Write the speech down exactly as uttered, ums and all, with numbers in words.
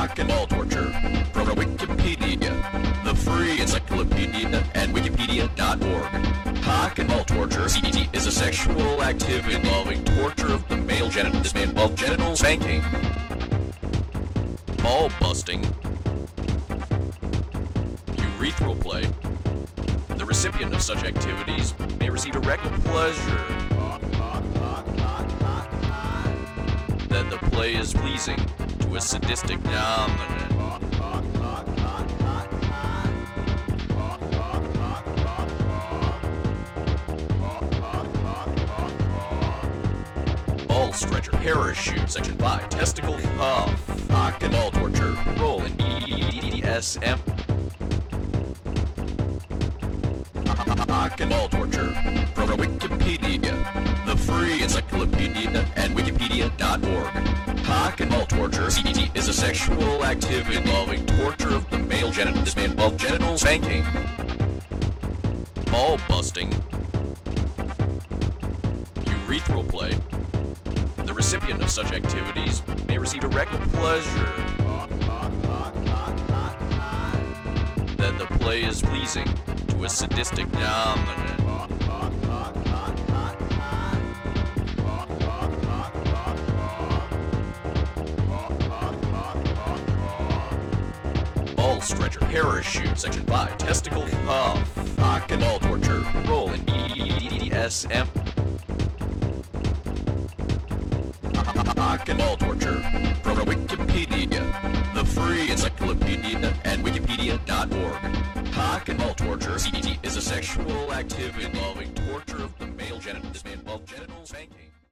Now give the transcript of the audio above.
Cock and ball torture from Wikipedia, the free encyclopedia, and wikipedia dot org. Cock and ball torture C T is a sexual activity involving torture of the male genital. This may involve genital spanking, ball busting, urethral play. The recipient of such activities may receive direct pleasure. That the play is pleasing to a sadistic dominant. Ball stretcher, parachute, section five, testicle cuff, cock and ball torture, roll in B D S M. Cock and ball torture from Wikipedia, the free encyclopedia, and wikipedia dot org. Cock and ball torture C T is a sexual activity involving torture of the male genital. This may involve genital spanking, ball busting, urethral play. The recipient of such activities may receive direct pleasure. That the play is pleasing to a sadistic dominant. Ball stretcher, parachute, section five, testicle cuff, cock and ball torture, roll in B D S M. Cock and ball torture from Wikipedia, the free encyclopedia, and wikipedia dot org. Cock and ball torture C T is a sexual activity involving torture of the male genital. This may involve genital spanking.